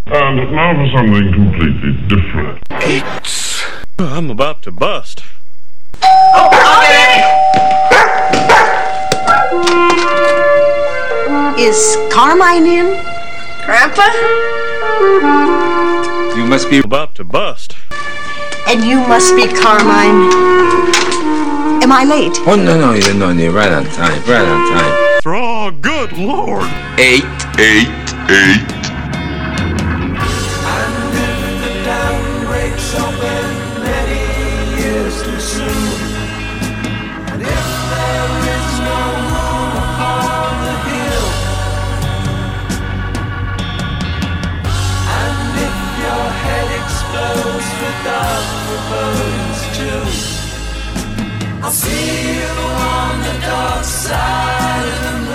And now for something completely different. Pete. I'm about to bust. Oh, I'll get it. Is Carmine in? Grandpa? You must be about to bust. And you must be Carmine. Am I late? Oh, no, you're right on time, Oh, good Lord. 8. And if the dam breaks open many years too soon, and if there is no moon upon the hill, and if your head explodes without forebodings too, I'll see you on the dark side of the moon.